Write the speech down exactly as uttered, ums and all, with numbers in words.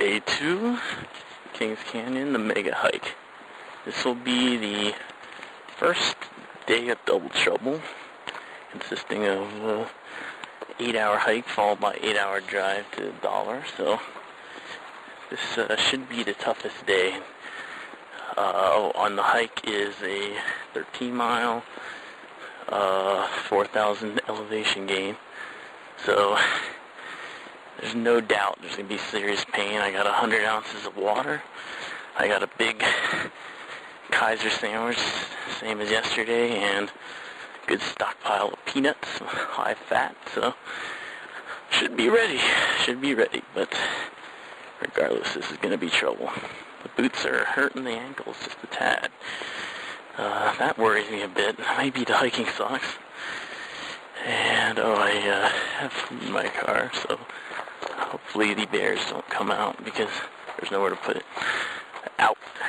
Day two, Kings Canyon, the mega hike. This will be the first day of Double Trouble, consisting of an eight-hour hike followed by eight-hour drive to Dollar. So this uh, should be the toughest day. Uh, on the hike is a thirteen mile, uh, four thousand elevation gain. So there's no doubt there's going to be serious pain. I got one hundred ounces of water. I got a big Kaiser sandwich, same as yesterday, and a good stockpile of peanuts, high fat. So should be ready. Should be ready. But regardless, this is going to be trouble. The boots are hurting the ankles just a tad. Uh, that worries me a bit. Maybe the hiking socks. And, oh, I uh, have food in my car, so hopefully the bears don't come out because there's nowhere to put it. Out.